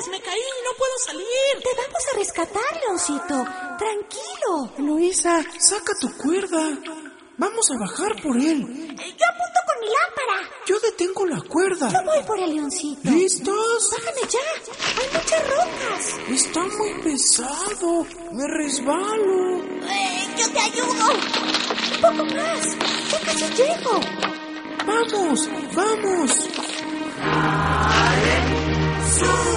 ayudes! ¡Me caí! ¡No puedo salir! Te vamos a rescatar, Leoncito. Tranquilo. Eloísa, saca tu cuerda. Vamos a bajar por él. Yo apunto con mi lámpara. Yo detengo la cuerda. Yo voy por el leoncito. ¿Listos? Bájame ya. Hay muchas rocas. Está muy pesado. Me resbalo. Yo te ayudo. Un poco más. Ya casi llego. ¡Vamos! ¡Vamos! ¡Sube!